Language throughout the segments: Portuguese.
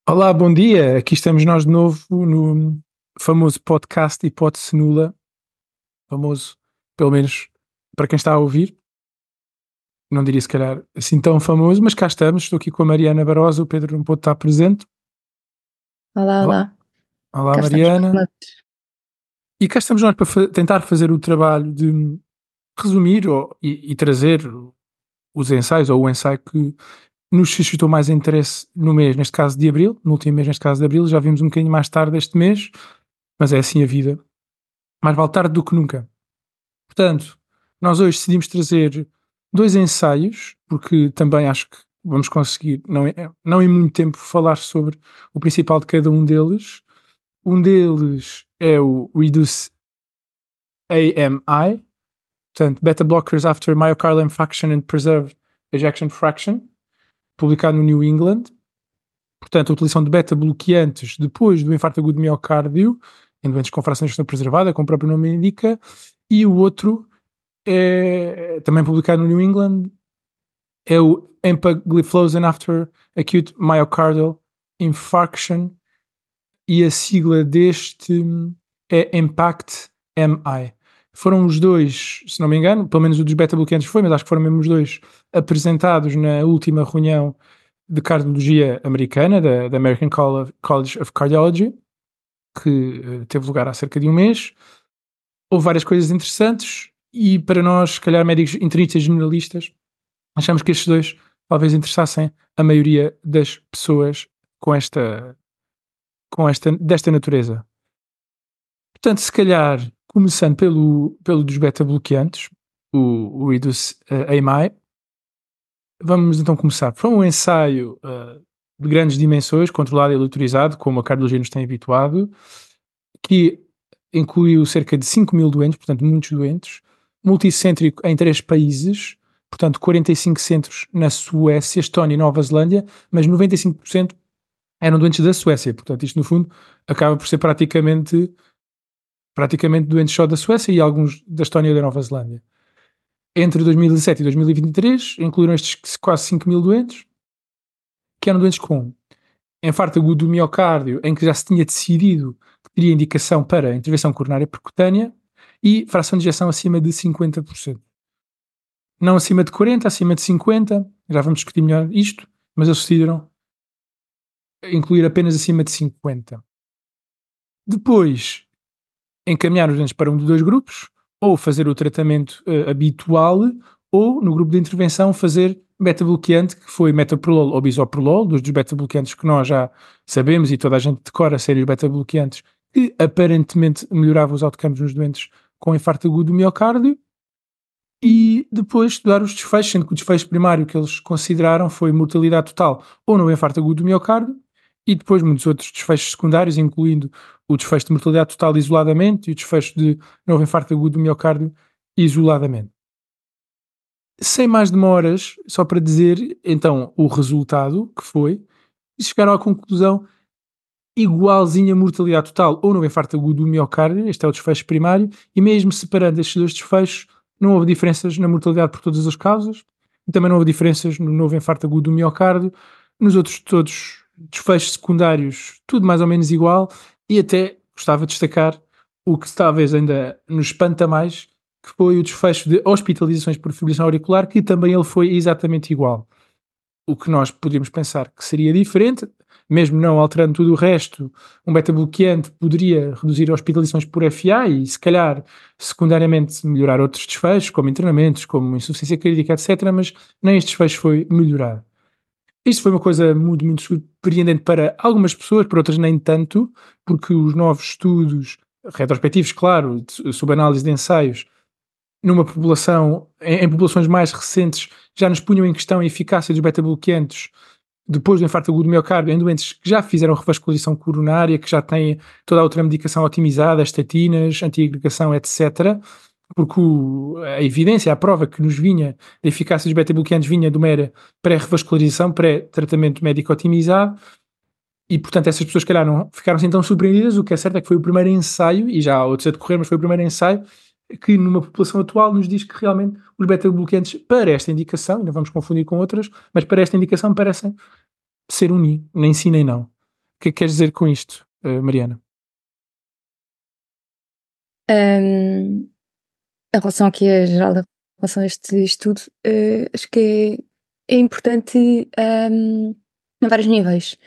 Olá, bom dia. Aqui estamos nós de novo no famoso podcast Hipótese Nula. Famoso, pelo menos para quem está a ouvir. Não diria se calhar assim tão famoso, mas cá estamos. Estou aqui com a Mariana Barosa. O Pedro não pôde estar presente. Olá, Olá, olá. olá Cá estamos mais Mariana. uma vez. E cá estamos nós para tentar fazer o trabalho de resumir e trazer os ensaios ou o ensaio que nos suscitou mais interesse no mês, neste caso de Abril. No último mês, neste caso de Abril. Já vimos um bocadinho mais tarde este mês, mas é assim a vida. Mais vale tarde do que nunca. Portanto, nós hoje decidimos trazer dois ensaios, porque também acho que vamos conseguir, não em muito tempo, falar sobre o principal de cada um deles. Um deles é o Reduce AMI, portanto, Beta Blockers After Myocardial Infarction and Preserved Ejection Fraction, publicado no New England. Portanto, a utilização de beta-bloqueantes depois do infarto agudo do miocárdio, em doentes com fração de ejeção preservada, como o próprio nome indica, e o outro é também publicado no New England, é o Empagliflozin After Acute Myocardial Infarction, e a sigla deste é EMPACT-MI. Foram os dois, se não me engano, pelo menos o dos beta-bloqueantes foi, mas acho que foram mesmo os dois apresentados na última reunião de cardiologia americana, da American College of Cardiology, que teve lugar há cerca de um mês. Houve várias coisas interessantes e para nós, se calhar médicos internistas generalistas, achamos que estes dois talvez interessassem a maioria das pessoas desta natureza. Portanto, se calhar, começando pelo dos beta-bloqueantes, o Reduce AMI, vamos então começar. Foi um ensaio de grandes dimensões, controlado e autorizado, como a cardiologia nos tem habituado, que incluiu cerca de 5.000 doentes, portanto muitos doentes, multicêntrico em 3 países, portanto 45 centros na Suécia, Estónia e Nova Zelândia, mas 95% eram doentes da Suécia, portanto isto no fundo acaba por ser praticamente doentes só da Suécia e alguns da Estónia e da Nova Zelândia. Entre 2017 e 2023 incluíram estes quase 5.000 doentes, que eram doentes com infarto agudo do miocárdio, em que já se tinha decidido que teria indicação para intervenção coronária percutânea, e fração de ejeção acima de 50%. Não acima de 40%, acima de 50%, já vamos discutir melhor isto, mas eles decidiram incluir apenas acima de 50%. Depois, encaminhar os doentes para um de dois grupos, ou fazer o tratamento habitual, ou no grupo de intervenção fazer beta-bloqueante, que foi metoprolol ou bisoprolol, dos beta-bloqueantes que nós já sabemos e toda a gente decora ser os beta-bloqueantes, que aparentemente melhoravam os outcomes nos doentes com infarto agudo do miocárdio, e depois estudar os desfechos, sendo que o desfecho primário que eles consideraram foi mortalidade total ou no infarto agudo do miocárdio, e depois muitos outros desfechos secundários, incluindo o desfecho de mortalidade total isoladamente e o desfecho de novo infarto agudo do miocárdio isoladamente. Sem mais demoras, só para dizer então o resultado que foi, e chegaram à conclusão igualzinha a mortalidade total ou novo infarto agudo do miocárdio, este é o desfecho primário, e mesmo separando estes dois desfechos, não houve diferenças na mortalidade por todas as causas, e também não houve diferenças no novo infarto agudo do miocárdio, nos outros todos desfechos secundários, tudo mais ou menos igual, e até gostava de destacar o que talvez ainda nos espanta mais, que foi o desfecho de hospitalizações por fibrilação auricular, que também ele foi exatamente igual. O que nós podíamos pensar que seria diferente, mesmo não alterando tudo o resto, um beta-bloqueante poderia reduzir hospitalizações por FA e, se calhar, secundariamente melhorar outros desfechos, como internamentos, como insuficiência cardíaca, etc., mas nem este desfecho foi melhorado. Isto foi uma coisa muito, muito surpreendente para algumas pessoas, para outras nem tanto, porque os novos estudos retrospectivos, claro, sob análise de ensaios, numa população, em populações mais recentes, já nos punham em questão a eficácia dos beta-bloqueantes depois do infarto agudo do miocárdio em doentes que já fizeram revascularização coronária, que já têm toda a outra medicação otimizada, estatinas, antiagregação, etc., porque a evidência, a prova que nos vinha da eficácia dos beta-bloqueantes vinha de uma era pré-revascularização, pré-tratamento médico otimizado, e portanto essas pessoas, se calhar, não ficaram assim tão surpreendidas. O que é certo é que foi o primeiro ensaio, e já há outros a decorrer, mas foi o primeiro ensaio que numa população atual nos diz que realmente os beta-bloqueantes para esta indicação, ainda vamos confundir com outras, mas para esta indicação parecem ser nem sim nem não. que é que queres dizer com isto, Mariana? Em relação aqui a geral, em relação a este estudo, acho que é importante em vários níveis.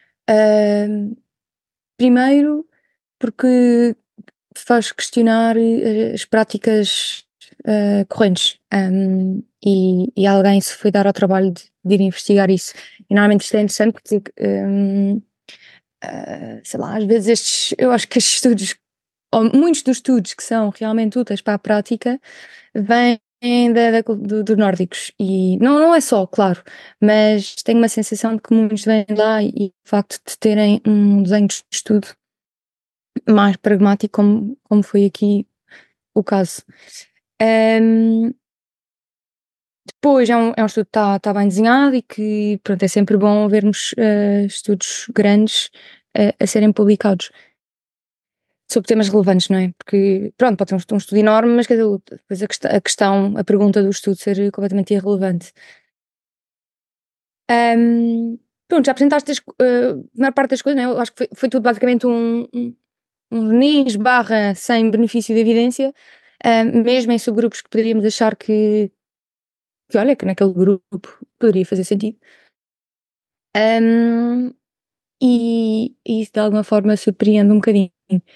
Primeiro, porque faz questionar as práticas correntes, e alguém se foi dar ao trabalho de ir investigar isso. E normalmente isto é interessante porque, sei lá, às vezes eu acho que estes estudos, ou muitos dos estudos que são realmente úteis para a prática, vêm dos nórdicos. E não é só, claro, mas tenho uma sensação de que muitos vêm de lá e o facto de terem um desenho de estudo mais pragmático, como foi aqui o caso. Depois é um estudo que está bem desenhado e que, pronto, é sempre bom vermos estudos grandes a serem publicados sobre temas relevantes, não é? Porque, pronto, pode ser um estudo enorme, mas quer dizer, depois a pergunta do estudo ser completamente irrelevante. Pronto, já apresentaste a maior parte das coisas, não é? Eu acho que foi tudo basicamente um verniz barra sem benefício de evidência, mesmo em subgrupos que poderíamos achar que olha, que naquele grupo poderia fazer sentido. E isso de alguma forma surpreende um bocadinho.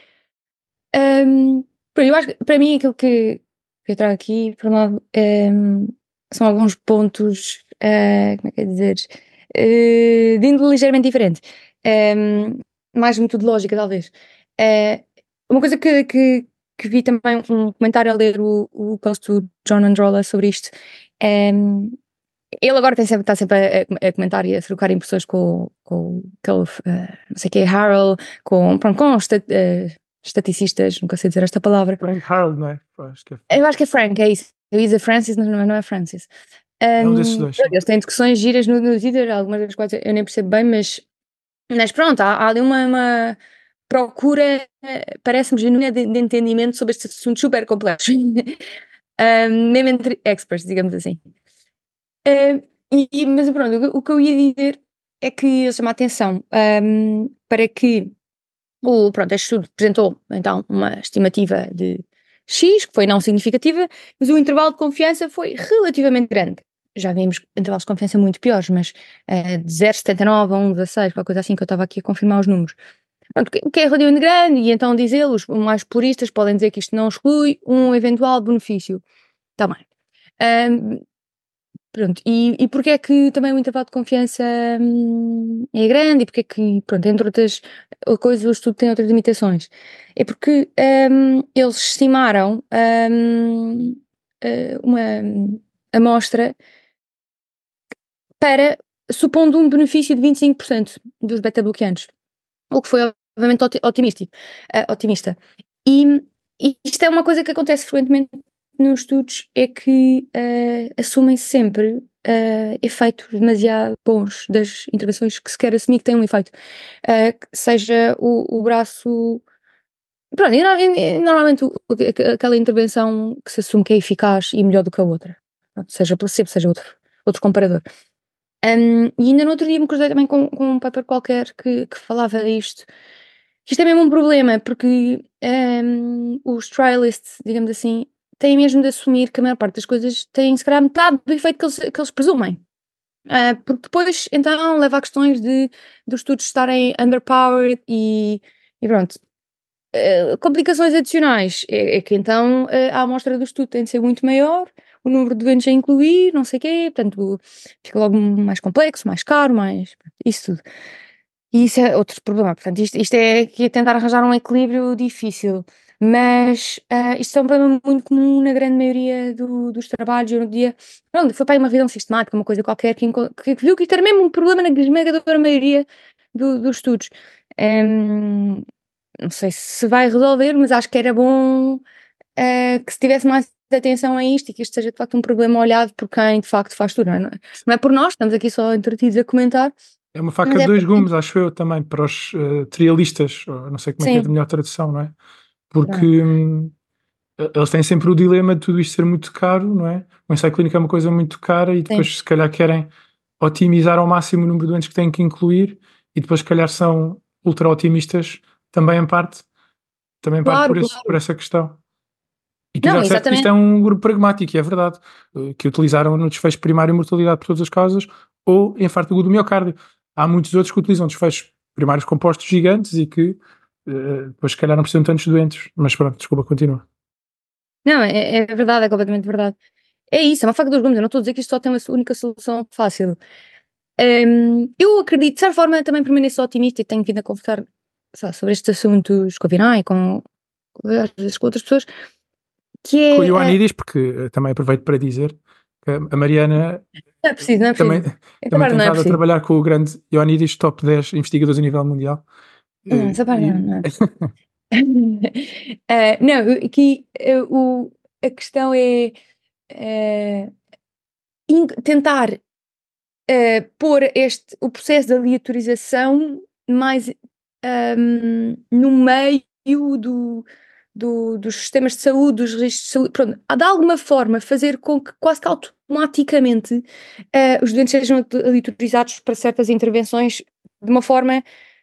Eu acho que para mim aquilo que eu trago aqui, por um lado, são alguns pontos, como é que é dizer, de índole ligeiramente diferente, mais metodológica talvez. Uma coisa que vi também um comentário a ler o post do John Androlla sobre isto. Ele agora está sempre a comentar e a trocar impressões com aquele, não sei o que é, Harold, pronto, com estaticistas, nunca sei dizer esta palavra. Frank Harold, não é? Eu acho que é Frank, é isso. Eu ia dizer Francis, mas não é Francis. É um desses dois. Eles têm discussões giras no Twitter, algumas das quais eu nem percebo bem, mas pronto, há ali uma procura, parece-me genuína, de entendimento sobre estes assuntos super complexos. Mesmo entre experts, digamos assim. Mas pronto, o que eu ia dizer é que ele chama a atenção para que pronto, este estudo apresentou então uma estimativa de X, que foi não significativa, mas o intervalo de confiança foi relativamente grande. Já vimos intervalos de confiança muito piores, mas de 0,79 a 1,16, qualquer coisa assim, que eu estava aqui a confirmar os números. Pronto, o que é relativamente grande, e então diz ele, os mais puristas podem dizer que isto não exclui um eventual benefício. Está bem. Pronto, e porque é que também o intervalo de confiança é grande e porque é que, pronto, entre outras coisas, o estudo tem outras limitações? É porque eles estimaram uma amostra para, supondo um benefício de 25% dos beta-bloqueantes, o que foi obviamente otimista. E isto é uma coisa que acontece frequentemente nos estudos, é que assumem-se sempre efeitos demasiado bons das intervenções que se quer assumir que têm um efeito. Seja o braço. Pronto, normalmente aquela intervenção que se assume que é eficaz e melhor do que a outra. Pronto, seja placebo, seja outro comparador. E ainda no outro dia me cruzei também com um paper qualquer que falava disto. Isto é mesmo um problema, porque os trialists, digamos assim, têm mesmo de assumir que a maior parte das coisas tem, se calhar, metade do efeito que eles presumem. Porque depois, então, leva a questões dos estudos estarem underpowered e pronto. Complicações adicionais é que então a amostra do estudo tem de ser muito maior, o número de doentes a incluir, não sei o quê, portanto fica logo mais complexo, mais caro, isso tudo. E isso é outro problema, portanto isto é que é tentar arranjar um equilíbrio difícil, mas isto é um problema muito comum na grande maioria dos trabalhos. Eu no dia, pronto, foi para aí uma revisão sistemática, uma coisa qualquer, que viu que isto era mesmo um problema na esmagadora maioria dos estudos. Não sei se vai resolver, mas acho que era bom que se tivesse mais atenção a isto e que isto seja de facto um problema olhado por quem de facto faz tudo, não é por nós, estamos aqui só entretidos a comentar. É uma faca de dois gumes, acho eu também, para os trialistas, ou não sei como é que é a melhor tradução, não é? Porque eles têm sempre o dilema de tudo isto ser muito caro, não é? O ensaio clínico é uma coisa muito cara e depois se calhar querem otimizar ao máximo o número de doentes que têm que incluir e depois se calhar são ultra-otimistas também em parte Claro, por essa questão. E tu já Não, disseste que isto exatamente. é um grupo pragmático, e é verdade, que utilizaram no desfecho primário mortalidade por todas as causas ou infarto agudo do miocárdio. Há muitos outros que utilizam desfechos primários compostos gigantes e que depois se calhar não precisam de tantos doentes. Mas pronto, desculpa, continua. Não, é verdade, é completamente verdade. É isso, é uma faca dos gumes. Eu não estou a dizer que isto só tem uma única solução fácil. Eu acredito, de certa forma, também permaneço otimista e tenho vindo a conversar, sei lá, sobre estes assuntos com a Vinay e às vezes com outras pessoas, que Com o é. Ioannidis, porque também aproveito para dizer que a Mariana Não é preciso, não é também, preciso. Essa também parte tem não é estado a preciso. trabalhar com o grande Ioannidis, top 10 investigadores a nível mundial. Não, Eh, essa parte E, não é preciso. Não, aqui a questão é eh, tentar pôr o processo de aleatorização mais no meio dos sistemas de saúde, dos registros de saúde, pronto, de alguma forma fazer com que quase que automaticamente os doentes sejam aleatorizados para certas intervenções de uma forma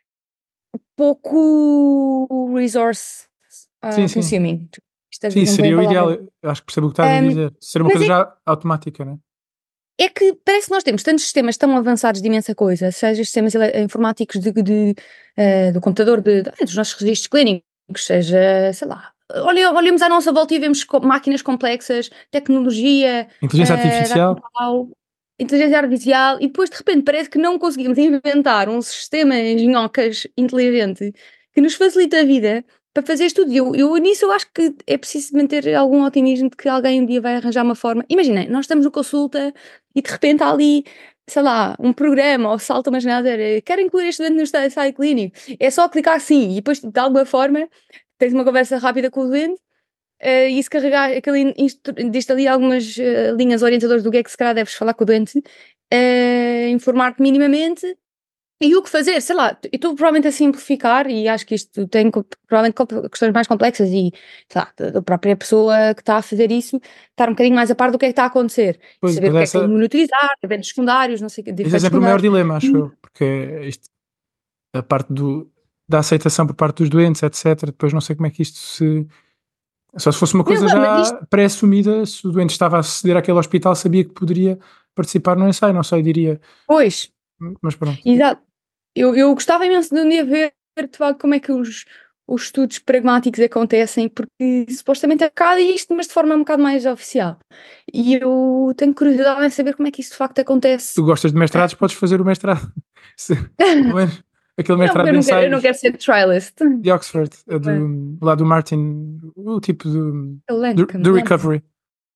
pouco resource sim, sim. consuming. Isto às Sim, vezes não bem a seria o ideal. palavra. Eu acho que percebo o que estás a Um, dizer. Ser uma mas coisa já automática, né? é que parece que nós temos tantos sistemas tão avançados de imensa coisa, seja os sistemas informáticos do computador, dos nossos registros clínicos, seja, sei lá, olhemos à nossa volta e vemos máquinas complexas, tecnologia, Inteligência data artificial. tal, inteligência artificial, e depois de repente parece que não conseguimos inventar um sistema engenhocas inteligente que nos facilita a vida para fazer isto tudo. Nisso eu acho que é preciso manter algum otimismo de que alguém um dia vai arranjar uma forma. Imaginem, nós estamos no consulta e de repente há ali, sei lá, um programa ou salta uma janela a dizer quero incluir este doente no ensaio clínico. É só clicar sim e depois de alguma forma tens uma conversa rápida com o doente e se carregar diz-te ali algumas linhas orientadoras do que é que se calhar deves falar com o doente, informar-te minimamente e o que fazer, sei lá, eu estou provavelmente a simplificar e acho que isto tem provavelmente questões mais complexas e, sei lá, da própria pessoa que está a fazer isso estar um bocadinho mais a par do que é que está a acontecer, Pois, saber mas o que é que tem de monitorizar, eventos secundários, não sei o que, de esse é efeitos sempre o maior secundários. dilema, acho eu. Porque a parte da aceitação por parte dos doentes, etc. Depois não sei como é que isto se. Só se fosse uma Não, coisa claro, mas isto, já pré-assumida, se o doente estava a aceder àquele hospital, sabia que poderia participar no ensaio, não sei, diria. pois, Mas pronto. exato. Eu gostava imenso de um dia ver, de facto, como é que os estudos pragmáticos acontecem, porque supostamente é um bocado isto, mas de forma um bocado mais oficial. E eu tenho curiosidade em saber como é que isso de facto acontece. Tu gostas de mestrados, podes fazer o mestrado. Pelo menos aquele Não, porque mestrado de eu não ensaios quero ser trialist. de Oxford, lá do Martin, o tipo do Lancome. recovery.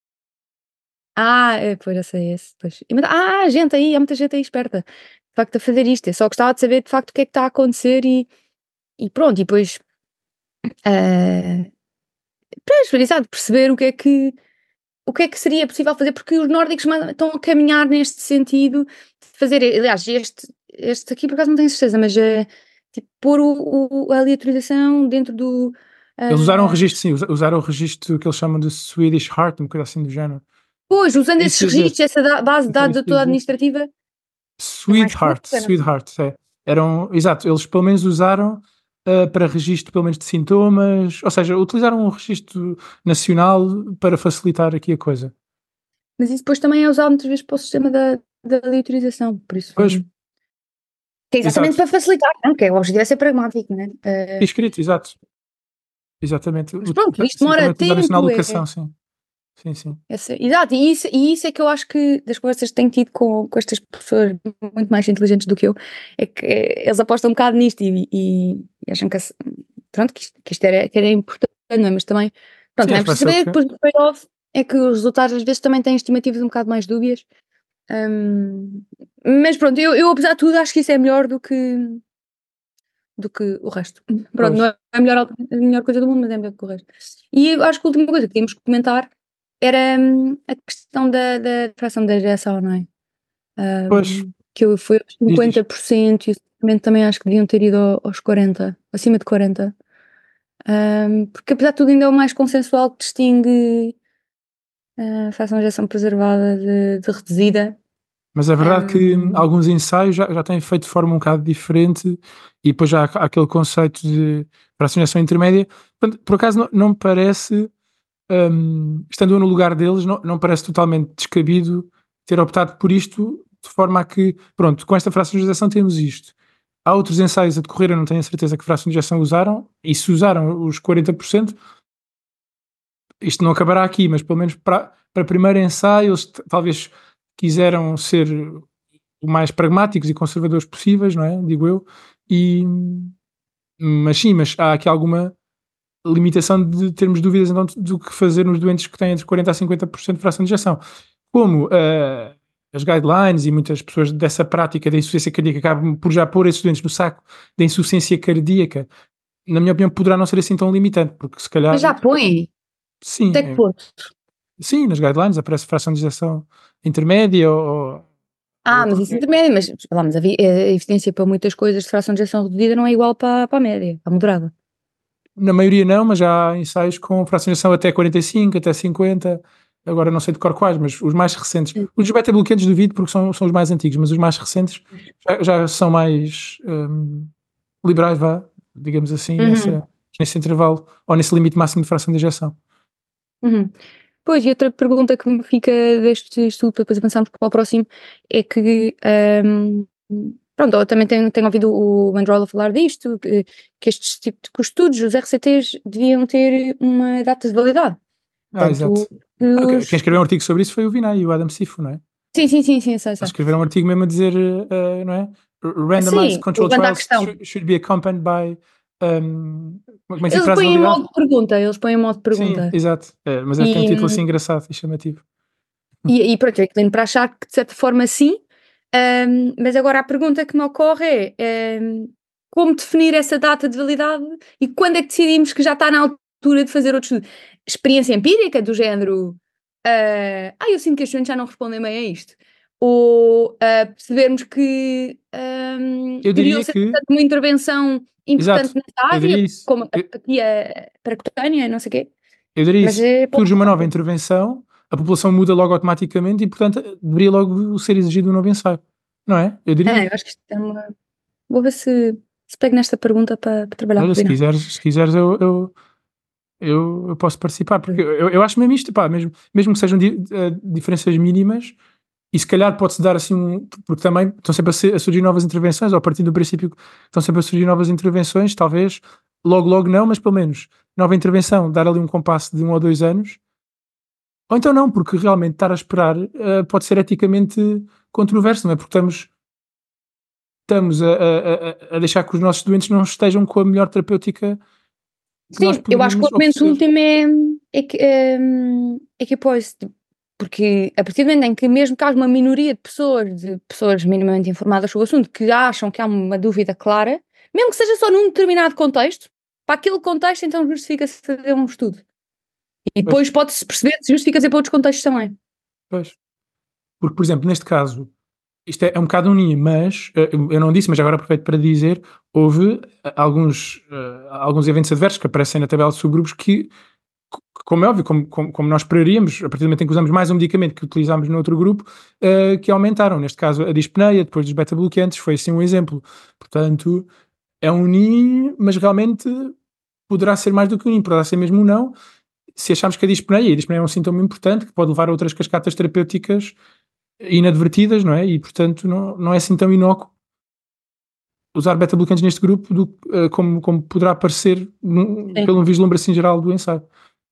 Pois já sei esse. Pois. Gente aí, há muita gente aí esperta, de facto, a fazer isto. Eu só gostava de saber de facto o que é que está a acontecer e pronto, e depois ah, para experienciar, de perceber o que é que seria possível fazer, porque os nórdicos estão a caminhar neste sentido de fazer, aliás, este aqui por acaso não tenho certeza, mas tipo, pôr a aleatorização dentro do. Eles usaram o ah, registro, sim, usaram o registro que eles chamam de Swedish Heart, uma coisa assim do género. Pois, usando É isso esses que eu ia dizer. registros, essa base de Isso era dados isso que eu ia toda dizer. administrativa, é mais curta, não? Sweetheart, é. Exato, eles pelo menos usaram para registro pelo menos de sintomas, ou seja, utilizaram um registro nacional para facilitar aqui a coisa. Mas isso depois também é usado muitas vezes para o sistema da aleatorização, por isso. Pois, Que é exatamente exato. para facilitar, não? Que o objetivo é ser pragmático, não é? Escrito, exato. Exatamente. Mas pronto, isto Sim, também demora utilizar isso na tempo, alocação, sim. Sim, sim. exato, e isso é que eu acho que das conversas que tenho tido com estas pessoas muito mais inteligentes do que eu, é que eles apostam um bocado nisto e acham pronto, que era importante, não é? Mas também, pronto, Sim, também é acho que vai preciso ser o saber que. que depois do payoff é que os resultados às vezes também têm estimativas um bocado mais dúbias. Hum, mas pronto, eu apesar de tudo acho que isso é melhor do que o resto. Pronto, Pois. não é a melhor coisa do mundo, mas é melhor que o resto. E eu acho que a última coisa que tínhamos que comentar era a questão da fração da geração, não é? Pois, Que foi aos diz. 50% e o suplemento também acho que deviam ter ido aos 40%, acima de 40%. Porque apesar de tudo ainda é o mais consensual que distingue a fração de geração preservada de reduzida. Mas é verdade que alguns ensaios já têm feito de forma um bocado diferente e depois já há aquele conceito de fracionação intermédia. Portanto, por acaso não me parece, estando eu no lugar deles, não parece totalmente descabido ter optado por isto, de forma a que, pronto, com esta fracionalização temos isto. Há outros ensaios a decorrer, eu não tenho a certeza que fracionalização usaram, e se usaram os 40%, isto não acabará aqui, mas pelo menos para primeiro ensaio, eles talvez quiseram ser o mais pragmáticos e conservadores possíveis, não é? Digo eu. Mas sim, mas há aqui alguma limitação de termos dúvidas então do que fazer nos doentes que têm entre 40% a 50% de fração de ejeção. Como as guidelines e muitas pessoas dessa prática da insuficiência cardíaca acabam por já pôr esses doentes no saco da insuficiência cardíaca, na minha opinião, poderá não ser assim tão limitante, porque se calhar. Mas já põe? Sim, Até que ponto? sim, nas guidelines aparece fração de ejeção intermédia ou Mas isso intermédio, mas, vamos, a evidência para muitas coisas de fração de ejeção reduzida não é igual para a média, para a moderada. Na maioria não, mas já há ensaios com fração de ejeção até 45, até 50, agora não sei de cor quais, mas os mais recentes. Os beta-bloqueantes duvido porque são os mais antigos, mas os mais recentes já são mais liberais, digamos assim, nesse intervalo, ou nesse limite máximo de fração de ejeção. Pois, e outra pergunta que me fica deste estudo, para depois avançarmos para o próximo, é que, pronto, eu também tenho ouvido o Mandrola falar disto, que estes tipos de estudos, os RCTs, deviam ter uma data de validade. Exato. Quem escreveu um artigo sobre isso foi o Vinay e o Adam Sifo, não é? Sim, sei. Eles escreveram um artigo mesmo a dizer, não é? Randomized control trials should be accompanied by. Como é que eles põem em modo de pergunta. Sim, exato. Mas tem um título assim engraçado e chamativo. E pronto, é inclino para achar que de certa forma sim, mas agora a pergunta que me ocorre é como definir essa data de validade e quando é que decidimos que já está na altura de fazer outro estudo? Experiência empírica do género eu sinto que as estudantes já não respondem bem a isto. Ou percebermos que eu diria ser que uma intervenção importante nesta área, como a apatia percutânea, não sei o quê. Eu diria isso. Surge uma nova intervenção, a população muda logo automaticamente e, portanto, deveria logo ser exigido um novo ensaio. Não é? Eu diria. Eu acho que isto é uma... Vou ver se pego nesta pergunta para trabalhar. Olha, se quiseres eu posso participar, porque eu acho mesmo isto, mesmo que sejam diferenças mínimas, e se calhar pode-se dar assim, porque também estão sempre a surgir novas intervenções, ou a partir do princípio que estão sempre a surgir novas intervenções, talvez, logo não, mas pelo menos, nova intervenção, dar ali um compasso de 1 ou 2 anos, ou então não, porque realmente estar a esperar pode ser eticamente controverso, não é? Porque estamos a deixar que os nossos doentes não estejam com a melhor terapêutica. Sim, eu acho que o argumento último é que após, porque a partir do momento em que mesmo que haja uma minoria de pessoas minimamente informadas sobre o assunto, que acham que há uma dúvida clara, mesmo que seja só num determinado contexto, para aquele contexto então justifica-se fazer um estudo. E depois pode-se perceber se justifica-se para outros contextos também. Pois. Porque, por exemplo, neste caso, isto é um bocado uninho, mas eu não disse, mas agora aproveito para dizer, houve alguns eventos adversos que aparecem na tabela de subgrupos que, como é óbvio, como nós esperaríamos, a partir do momento em que usamos mais um medicamento que utilizámos no outro grupo, que aumentaram. Neste caso, a dispneia, depois dos beta-bloqueantes, foi assim um exemplo. Portanto, é um NIM, mas realmente poderá ser mais do que um NIM, poderá ser mesmo um não, se acharmos que a dispneia é um sintoma importante que pode levar a outras cascatas terapêuticas inadvertidas, não é? E, portanto, não é assim tão inócuo usar beta-bloqueantes neste grupo como poderá parecer pelo vislumbre assim geral do ensaio.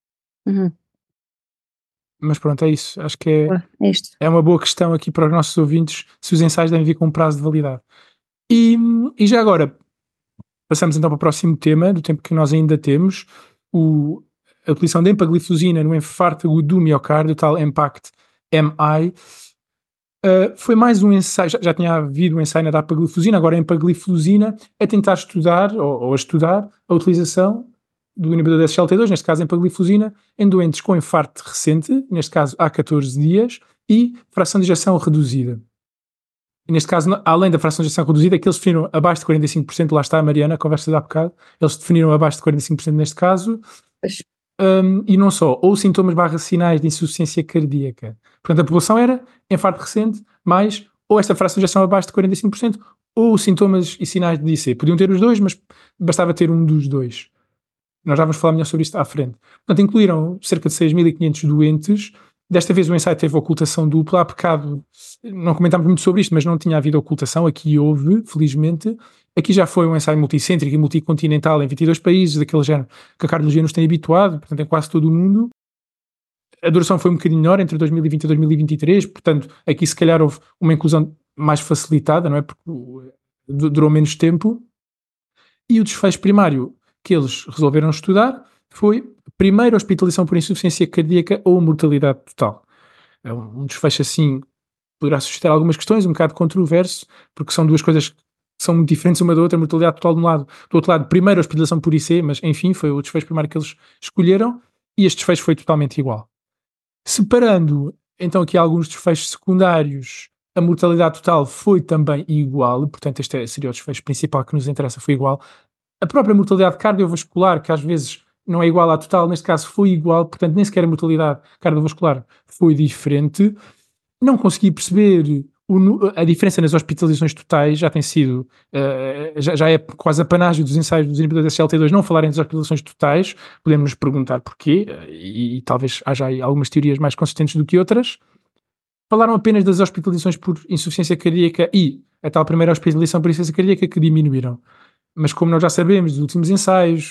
Mas pronto, é isso. Acho que é uma boa questão aqui para os nossos ouvintes se os ensaios devem vir com um prazo de validade. E já agora, passamos então para o próximo tema, do tempo que nós ainda temos, a utilização de empagliflozina no infarto agudo do miocárdio, o tal EMPACT-MI. Foi mais um ensaio, já tinha havido um ensaio na dapagliflozina, agora a empagliflozina, a tentar estudar, ou a estudar, a utilização do inibidor da SGLT2, neste caso a empagliflozina, em doentes com infarto recente, neste caso há 14 dias, e fração de ejeção reduzida. E neste caso, além da fração de ejeção reduzida, que eles definiram abaixo de 45%, lá está a Mariana, a conversa de há bocado, eles definiram abaixo de 45% neste caso, e não só, ou sintomas / sinais de insuficiência cardíaca. Portanto, a população era infarto recente, mais ou esta fração de ejeção abaixo de 45%, ou sintomas e sinais de IC. Podiam ter os dois, mas bastava ter um dos dois. Nós já vamos falar melhor sobre isto à frente. Portanto, incluíram cerca de 6.500 doentes. Desta vez o ensaio teve ocultação dupla. Há bocado, não comentámos muito sobre isto, mas não tinha havido ocultação. Aqui houve, felizmente. Aqui já foi um ensaio multicêntrico e multicontinental em 22 países, daquele género que a cardiologia nos tem habituado, portanto, em quase todo o mundo. A duração foi um bocadinho menor, entre 2020 e 2023, portanto, aqui se calhar houve uma inclusão mais facilitada, não é? Porque durou menos tempo. E o desfecho primário que eles resolveram estudar foi primeiro a hospitalização por insuficiência cardíaca ou mortalidade total. É um desfecho assim, poderá suscitar algumas questões, um bocado controverso, porque são duas coisas que são muito diferentes uma da outra, mortalidade total de um lado, do outro lado, primeiro a hospitalização por IC, mas enfim, foi o desfecho primário que eles escolheram, e este desfecho foi totalmente igual. Separando, então, aqui alguns desfechos secundários, a mortalidade total foi também igual, portanto este seria o desfecho principal que nos interessa, foi igual. A própria mortalidade cardiovascular, que às vezes não é igual à total, neste caso foi igual, portanto nem sequer a mortalidade cardiovascular foi diferente. Não consegui perceber a diferença nas hospitalizações totais, já tem sido, já é quase apanágio dos ensaios dos inibidores SGLT2 não falarem das hospitalizações totais, podemos nos perguntar porquê, e talvez haja aí algumas teorias mais consistentes do que outras. Falaram apenas das hospitalizações por insuficiência cardíaca e a tal primeira hospitalização por insuficiência cardíaca que diminuíram. Mas como nós já sabemos dos últimos ensaios,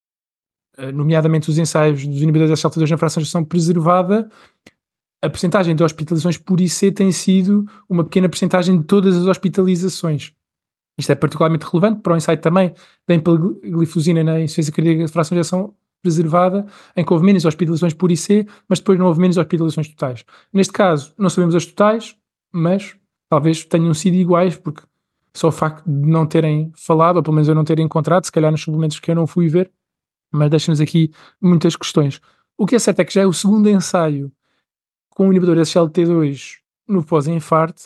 nomeadamente os ensaios dos inibidores SGLT2 na fração de ejeção preservada, a percentagem de hospitalizações por IC tem sido uma pequena percentagem de todas as hospitalizações. Isto é particularmente relevante para o ensaio também da empagliflozina na insuficiência cardíaca de fração de ejeção preservada, em que houve menos hospitalizações por IC, mas depois não houve menos hospitalizações totais. Neste caso, não sabemos as totais, mas talvez tenham sido iguais, porque só o facto de não terem falado, ou pelo menos eu não ter encontrado, se calhar nos suplementos que eu não fui ver, mas deixa-nos aqui muitas questões. O que é certo é que já é o segundo ensaio com o inibidor SGLT2 no pós-infarto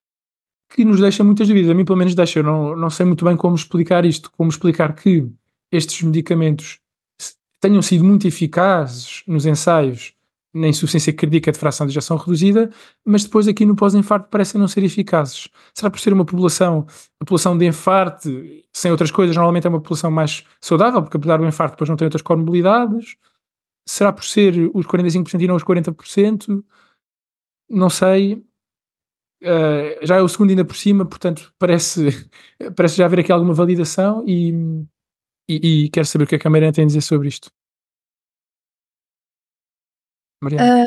que nos deixa muitas dúvidas. A mim, pelo menos, deixa. Eu não sei muito bem como explicar isto, como explicar que estes medicamentos tenham sido muito eficazes nos ensaios na insuficiência cardíaca de fração de ejeção reduzida, mas depois aqui no pós-infarto parecem não ser eficazes. Será por ser uma população de infarto, sem outras coisas, normalmente é uma população mais saudável, porque apesar do infarto depois não tem outras comorbilidades? Será por ser os 45% e não os 40%? Não sei. Já é o segundo ainda por cima, portanto parece já haver aqui alguma validação e quero saber o que é que a Mariana tem a dizer sobre isto. Mariana?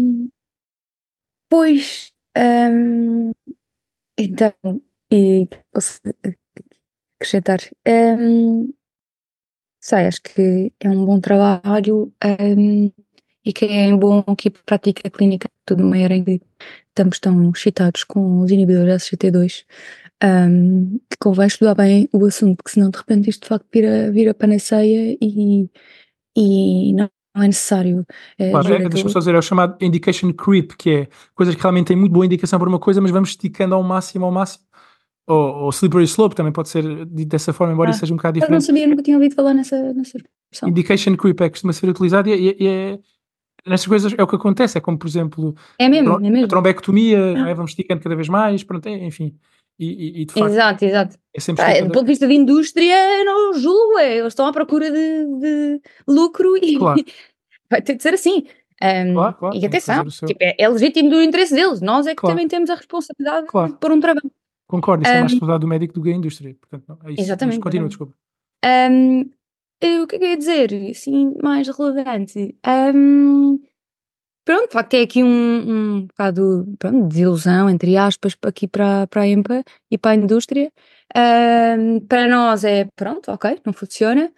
Pois, então, e posso acrescentar, sei, acho que é um bom trabalho, e que é bom que a prática clínica, tudo numa era em que estamos tão excitados com os inibidores SGT2, que convém estudar bem o assunto, porque senão de repente isto de facto vira panaceia e não é necessário dizer Deixa-me aquilo. só dizer, é o chamado indication creep, que é coisas que realmente têm muito boa indicação para uma coisa, mas vamos esticando ao máximo, ou slippery slope, também pode ser dito dessa forma, embora isso seja um bocado Eu não diferente. sabia, nunca tinha ouvido falar nessa expressão. Indication creep costuma ser utilizado nestas coisas é o que acontece, é como, por exemplo, É mesmo, é a mesmo. trombectomia, não é? Vamos esticando cada vez mais, pronto, enfim. E de facto, Exato. é sempre Pá, do esticando. ponto de vista de indústria, não julgo, eles estão à procura de lucro e Claro, vai ter de ser assim. claro, E tem que atenção, fazer o seu. tipo, é legítimo do interesse deles, nós é que Claro, também temos a responsabilidade de claro, pôr um travão. concordo, isso é mais Um, responsabilidade do médico do que a indústria, portanto, não, é isso. Mas exatamente, continua, exatamente. desculpa. Um, o que é que eu ia dizer, assim, mais relevante? Pronto, de facto é aqui um bocado, pronto, de desilusão, entre aspas, aqui para a EMPA e para a indústria. Para nós é, pronto, ok, não funciona.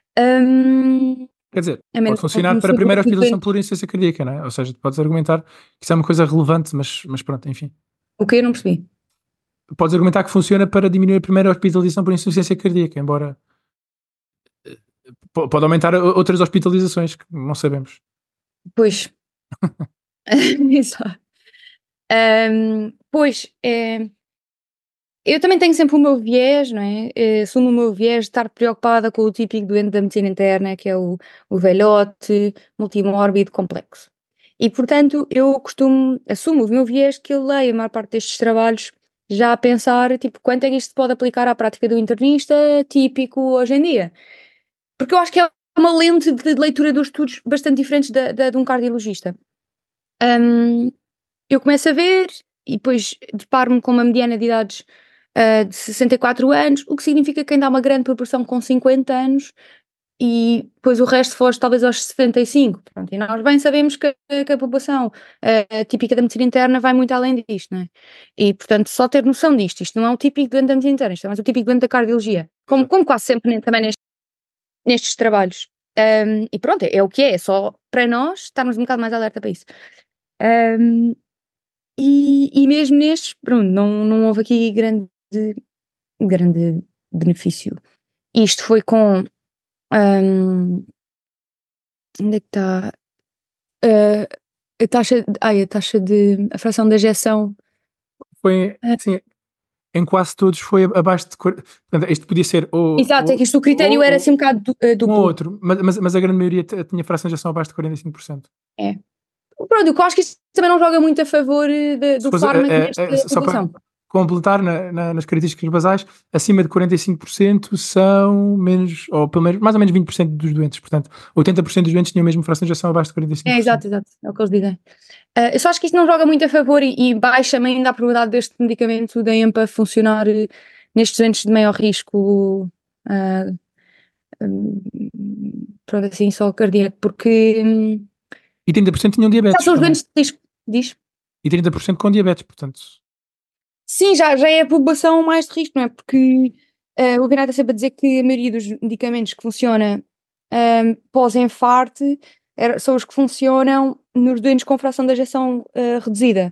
Quer dizer, A pode menos que funcionar no para a futuro primeira hospitalização eventos. por insuficiência cardíaca, não é? Ou seja, tu podes argumentar que isso é uma coisa relevante, mas pronto, enfim. O que eu não percebi? Podes argumentar que funciona para diminuir a primeira hospitalização por insuficiência cardíaca, embora pode aumentar outras hospitalizações, que não sabemos. Pois, exato. Pois, eu também tenho sempre o meu viés, não é? Assumo o meu viés de estar preocupada com o típico doente da medicina interna, que é o velhote, multimórbido, complexo. E, portanto, assumo o meu viés que eu leio a maior parte destes trabalhos já a pensar, tipo, quanto é que isto pode aplicar à prática do internista típico hoje em dia. Porque eu acho que é uma lente de leitura dos estudos bastante diferentes de um cardiologista. Eu começo a ver e depois deparo-me com uma mediana de idades de 64 anos, o que significa que ainda há uma grande proporção com 50 anos e depois o resto foge talvez aos 75. Pronto, e nós bem sabemos que a população típica da medicina interna vai muito além disto, não é? E, portanto, só ter noção disto, isto não é o típico doente da medicina interna, isto é mais o típico doente da cardiologia, como quase sempre também nestes trabalhos. E pronto, é o que é só para nós estarmos um bocado mais alerta para isso. E mesmo nestes, pronto, não houve aqui grande benefício. Isto foi com. Onde é que está? A taxa de. A fração da ejeção. Foi, sim, em quase todos foi abaixo de. Portanto, este podia ser Exato, é que isto o critério era assim um bocado duplo. Um ou outro, mas a grande maioria tinha fração de ejeção abaixo de 45%. É. Pronto, eu acho que isto também não joga muito a favor do fármaco nesta só população. para completar nas características basais, acima de 45% são menos, ou pelo menos mais ou menos 20% dos doentes, portanto 80% dos doentes tinham mesmo fração de ejeção abaixo de 45%. Exato, é o que eles dizem. Eu só acho que isto não joga muito a favor e baixa ainda a probabilidade deste medicamento da EMPA funcionar nestes doentes de maior risco, pronto, assim, só cardíaco, porque E 30% tinham diabetes. são os doentes de risco, diz? E 30% com diabetes, portanto. Sim, já é a população mais de risco, não é? Porque o Renato está sempre a dizer que a maioria dos medicamentos que funciona pós-infarto são os que funcionam nos doentes com fração de ejeção reduzida.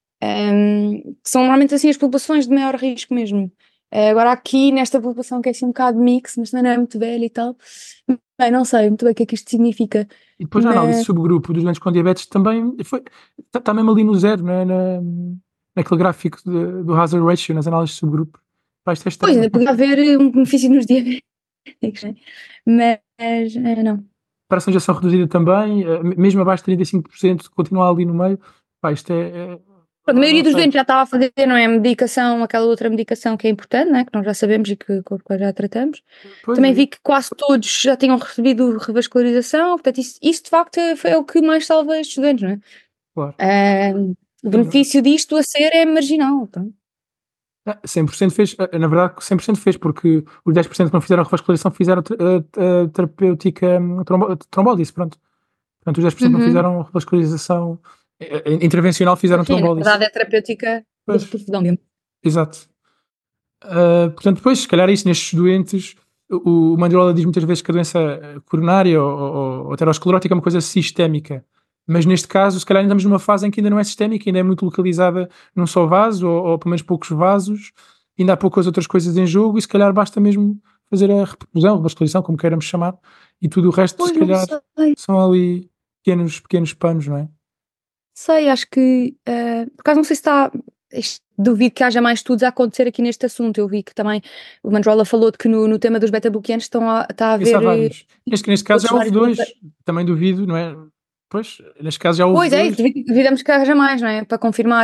Que são normalmente assim as populações de maior risco mesmo. Agora aqui nesta população que é assim um bocado mix, mas também não é muito velha e tal, bem, não sei muito bem o que é que isto significa. E depois a análise subgrupo dos doentes com diabetes também está mesmo ali no zero, naquele gráfico do hazard ratio, nas análises de subgrupo. Pois, ainda podia haver um benefício nos diabéticos, mas não. Fração de ejeção reduzida também, mesmo abaixo de 35%, continua ali no meio. Isto a maioria dos doentes já estava a fazer, não é? A medicação, aquela outra medicação que é importante, não é? Que nós já sabemos e que já tratamos. Também vi que quase todos já tinham recebido revascularização, portanto, isso de facto é o que mais salva estes doentes, não é? Claro. O benefício disto a ser é marginal. Então. 100% fez, na verdade, 100% fez, porque os 10% que não fizeram a revascularização fizeram a terapêutica trombólise, pronto. Portanto, os 10% não fizeram revascularização intervencional, fizeram trombólise. Na verdade é terapêutica do perfusão mesmo. Exato. Portanto, depois, se calhar isso nestes doentes, o Mandiola diz muitas vezes que a doença coronária ou aterosclerótica é uma coisa sistémica. Mas neste caso, se calhar ainda estamos numa fase em que ainda não é sistémica, ainda é muito localizada num só vaso, ou pelo menos poucos vasos, ainda há poucas outras coisas em jogo, e se calhar basta mesmo fazer a reperfusão, revascularização, como queiramos chamar, e tudo o resto, se calhar, são ali pequenos panos, não é? Sei, acho que, por acaso não sei se está, duvido que haja mais estudos a acontecer aqui neste assunto. Eu vi que também o Mandrola falou de que no tema dos beta-bloqueantes está a haver... Há vários. Neste caso já houve dois, também duvido, não é? Pois, neste caso já houve dois. Pois é, duvidamos que haja mais, não é? Para confirmar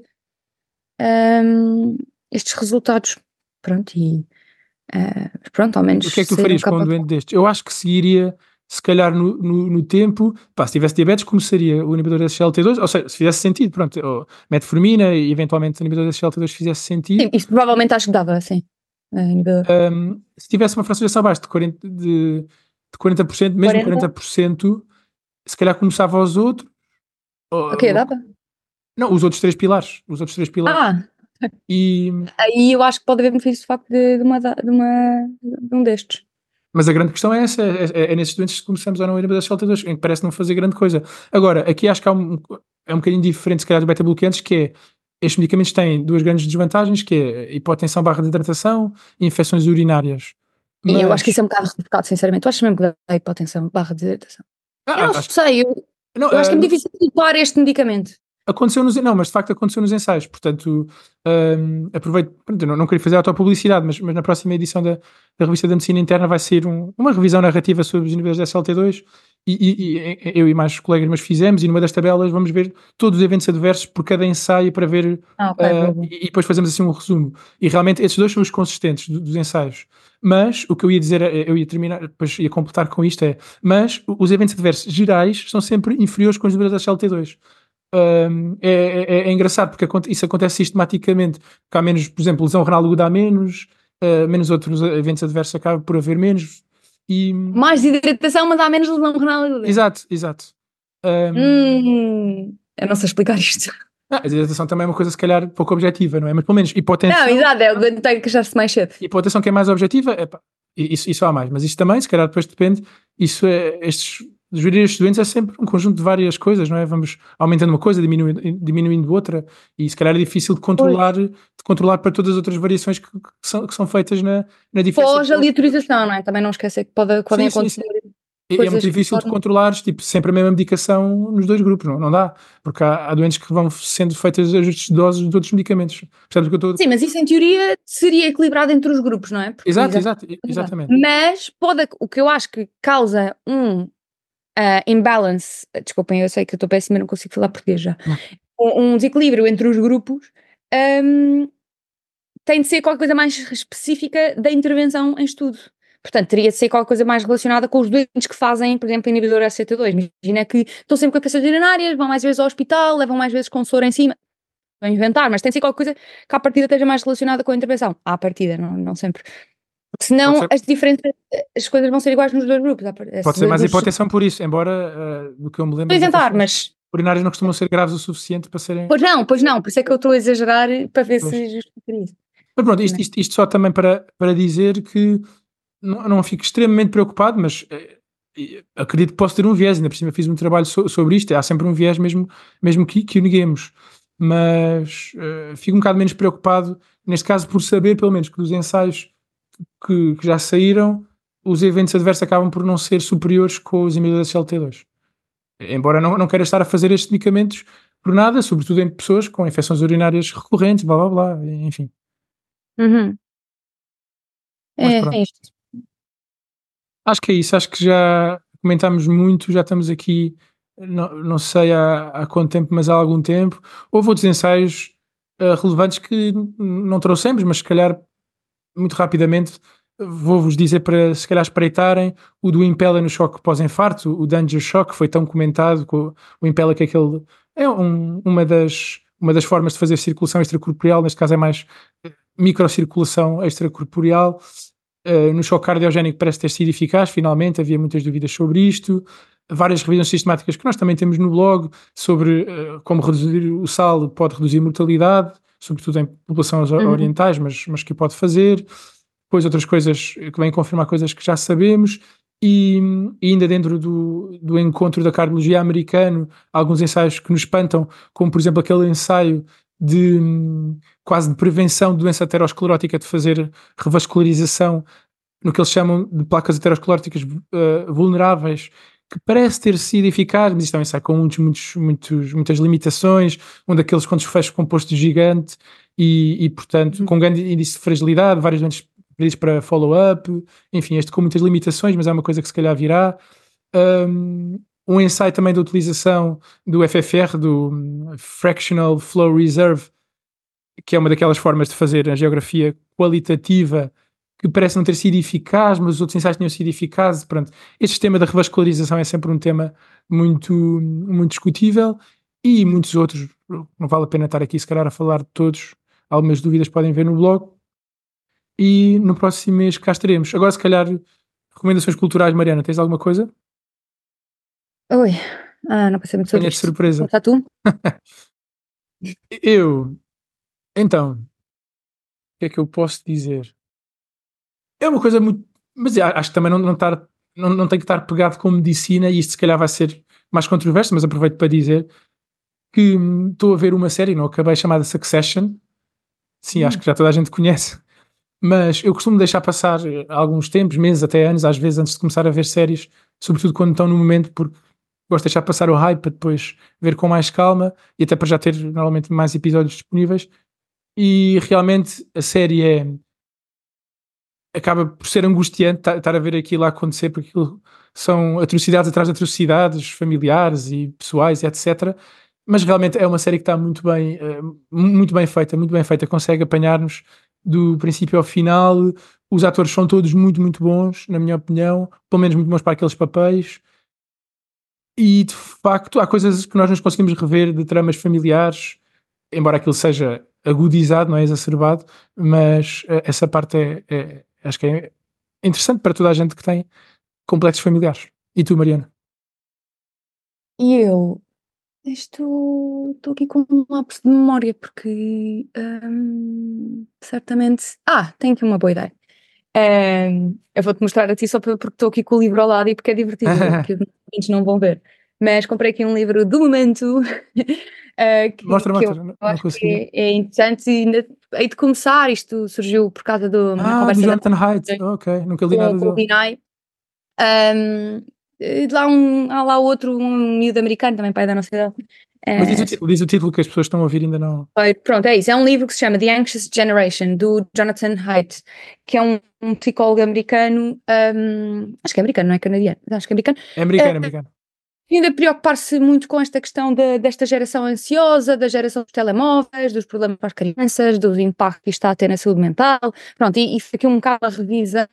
estes resultados. Pronto, pronto, ao menos... O que é que tu farias com um doente destes? Eu acho que seguiria, se calhar no tempo, se tivesse diabetes, começaria o inibidor da SGLT2, ou seja, se fizesse sentido, pronto, ou metformina e eventualmente o inibidor da SGLT2 fizesse sentido. Sim, isto provavelmente acho que dava, sim. Se tivesse uma fração de ejeção abaixo de 40%, mesmo 40%, se calhar começava aos outros. Ok, dava? Não, os outros três pilares. E... Aí eu acho que pode haver benefício de facto de um destes. Mas a grande questão é essa, é nesses doentes que começamos a não ir a SGLT2, em que parece não fazer grande coisa. Agora, aqui acho que é um bocadinho diferente, se calhar, do beta-bloqueantes, que é, estes medicamentos têm duas grandes desvantagens, que é hipotensão barra de hidratação e infecções urinárias. Mas... eu acho que isso é um bocado retocado, sinceramente. Tu achas mesmo que dá hipotensão barra de hidratação? Eu não sei, eu acho que é muito difícil culpar este medicamento. Mas de facto aconteceu nos ensaios, portanto aproveito, não queria fazer autopublicidade, mas na próxima edição da revista da Medicina Interna vai sair uma revisão narrativa sobre os inibidores da SLT2 e eu e mais colegas meus fizemos, e numa das tabelas vamos ver todos os eventos adversos por cada ensaio para ver, Ok, boa. e depois fazemos assim um resumo. E realmente esses dois são os consistentes dos ensaios. Mas o que eu ia dizer, eu ia terminar, depois ia completar com isto mas os eventos adversos gerais são sempre inferiores com os números da SLT2. É engraçado porque isso acontece sistematicamente, porque há menos, por exemplo, lesão renal aguda há menos, menos outros eventos adversos acaba por haver menos. Mais desidratação, mas há menos lesão renal aguda. Exato. Eu não sei explicar isto. A desidratação também é uma coisa se calhar pouco objetiva, não é? Mas pelo menos hipotensão. Não, exato, é o que tenho que achar-se mais cedo. Hipotensão que é mais objetiva, isso há mais. Mas isso também, se calhar depois depende, gerir estes doentes é sempre um conjunto de várias coisas, não é? Vamos aumentando uma coisa, diminuindo outra, e se calhar é difícil de controlar para todas as outras variações que são feitas na diferença. Pós-aleatorização, não é? Também não esquecer que podem acontecer. É muito difícil de controlares, tipo, sempre a mesma medicação nos dois grupos, não dá, porque há doentes que vão sendo feitas ajustes de doses de outros medicamentos. Sim, mas isso em teoria seria equilibrado entre os grupos, não é? Porque exatamente. Mas o que eu acho que causa um imbalance, desculpem, eu sei que eu estou péssima, não consigo falar português já, um desequilíbrio entre os grupos, tem de ser qualquer coisa mais específica da intervenção em estudo. Portanto, teria de ser qualquer coisa mais relacionada com os doentes que fazem, por exemplo, inibidor SCT2. Imagina que estão sempre com infecções urinárias, vão mais vezes ao hospital, levam mais vezes com soro em cima. Vão inventar, mas tem de ser qualquer coisa que à partida esteja mais relacionada com a intervenção. À partida, não sempre. Porque senão as coisas vão ser iguais nos dois grupos. Pode ser mais hipotensão por isso, embora do que eu me lembro. Estou a inventar, mas urinárias não costumam ser graves o suficiente para serem. Pois não, por isso é que eu estou a exagerar para ver se justifica isso. Mas pronto, isto só também para dizer que não fico extremamente preocupado, mas acredito que posso ter um viés, ainda por cima fiz um trabalho sobre isto, há sempre um viés mesmo que o neguemos, mas fico um bocado menos preocupado, neste caso, por saber pelo menos que dos ensaios que já saíram, os eventos adversos acabam por não ser superiores com os inibidores SLT2. Embora não queira estar a fazer estes medicamentos por nada, sobretudo em pessoas com infecções urinárias recorrentes, blá blá blá, enfim. É isto. Acho que é isso, acho que já comentámos muito, já estamos aqui, não sei há quanto tempo, mas há algum tempo. Houve outros ensaios relevantes que não trouxemos, mas se calhar muito rapidamente vou-vos dizer para se calhar espreitarem o do Impella no choque pós-infarto, o Danger Shock, que foi tão comentado, o Impella que é uma das formas de fazer circulação extracorporeal, neste caso é mais microcirculação extracorporeal. No choque cardiogénico parece ter sido eficaz, finalmente, havia muitas dúvidas sobre isto. Várias revisões sistemáticas que nós também temos no blog sobre como reduzir o sal pode reduzir mortalidade, sobretudo em populações orientais, mas que pode fazer. Depois outras coisas que vêm confirmar coisas que já sabemos. E ainda dentro do encontro da cardiologia americano, alguns ensaios que nos espantam, como por exemplo aquele ensaio de quase de prevenção de doença aterosclerótica, de fazer revascularização no que eles chamam de placas ateroscleróticas vulneráveis, que parece ter sido eficaz, mas isto também sai com muitas limitações, um daqueles com desfecho composto gigante e portanto, com grande índice de fragilidade, vários doentes pedidos para follow-up, enfim, este com muitas limitações, mas é uma coisa que se calhar virá. Um ensaio também da utilização do FFR, do Fractional Flow Reserve, que é uma daquelas formas de fazer a geografia qualitativa que parece não ter sido eficaz, mas os outros ensaios tinham sido eficazes. Pronto, este tema da revascularização é sempre um tema muito, muito discutível e muitos outros, não vale a pena estar aqui se calhar a falar de todos, algumas dúvidas podem ver no blog e no próximo mês cá estaremos. Agora se calhar recomendações culturais, Mariana, tens alguma coisa? Oi, não pensei muito sobre isto. De surpresa. Está tu? Então, o que é que eu posso dizer? É uma coisa muito... Mas acho que também não tem que estar pegado com medicina e isto se calhar vai ser mais controverso, mas aproveito para dizer que estou a ver uma série, não acabei, chamada Succession. Sim, acho que já toda a gente conhece. Mas eu costumo deixar passar alguns tempos, meses, até anos, às vezes, antes de começar a ver séries, sobretudo quando estão no momento, porque gosto de deixar passar o hype para depois ver com mais calma e até para já ter normalmente mais episódios disponíveis. E realmente a série acaba por ser angustiante estar a ver aquilo a acontecer, porque aquilo são atrocidades atrás de atrocidades familiares e pessoais, e etc. Mas realmente é uma série que está muito bem feita, consegue apanhar-nos do princípio ao final. Os atores são todos muito, muito bons, na minha opinião, pelo menos muito bons para aqueles papéis. E de facto, há coisas que nós nos conseguimos rever de tramas familiares, embora aquilo seja agudizado, não é exacerbado, mas essa parte acho que é interessante para toda a gente que tem complexos familiares. E tu, Mariana? E eu estou aqui com um lapso de memória, porque certamente. Tenho aqui uma boa ideia. Eu vou-te mostrar a ti só porque estou aqui com o livro ao lado e porque é divertido, que os ouvintes não vão ver. Mas comprei aqui um livro do momento Mostra, que eu mostra, não acho consegui. que é interessante e ainda hei de começar. Isto surgiu por causa da Do conversa Jonathan Haidt. Ok, nunca li nada com o dele. Binay. Há lá outro, um miúdo americano, também pai da nossa idade. Mas diz o título que as pessoas estão a ouvir ainda não. Pronto, é isso. É um livro que se chama The Anxious Generation, do Jonathan Haidt, que é um psicólogo americano, acho que é americano, não é canadiano, acho que é americano, É americano, é americano. e ainda preocupar-se muito com esta questão desta geração ansiosa, da geração dos telemóveis, dos problemas para as crianças, do impacto que isto está a ter na saúde mental. Pronto, e foi aqui um bocado a revisão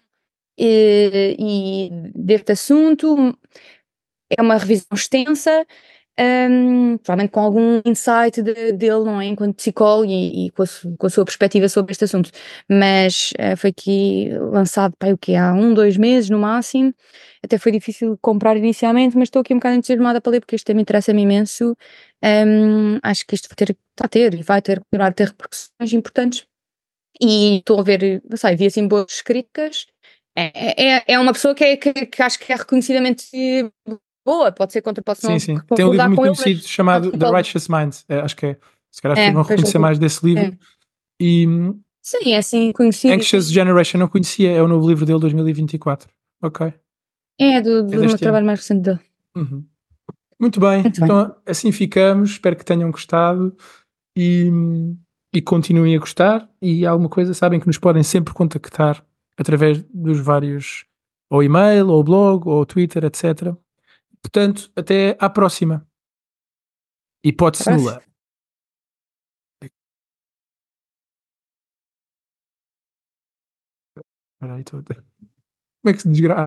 e deste assunto. É uma revisão extensa, provavelmente com algum insight dele, não é? Enquanto psicólogo e com a sua perspectiva sobre este assunto. Mas foi aqui lançado, o quê? Há 2 meses no máximo. Até foi difícil comprar inicialmente, mas estou aqui um bocado entusiasmada para ler porque este tema interessa-me imenso. Acho que isto está a ter e vai continuar a ter repercussões importantes. E estou a ver, não sei, vi assim boas críticas. É uma pessoa que acho que é reconhecidamente boa, posso Sim, não sim. Tem um livro concordar muito com ele, conhecido mas chamado The psicólogo. Righteous Mind. Acho que é. Se calhar as pessoas vão Pois reconhecer mais desse livro. é. E Sim, é assim conhecido. Anxious Generation não conhecia, é o novo livro dele, 2024. Ok, É é do meu deste ano. trabalho mais recente dele. Uhum. Muito bem, Muito bem. então assim ficamos. Espero que tenham gostado e, e continuem a gostar. E alguma coisa, sabem que nos podem sempre contactar através dos vários, ou e-mail, ou blog, ou Twitter, etc. Portanto, até à próxima. Hipótese Abraço. nula. Espera aí, como é que se desgraça?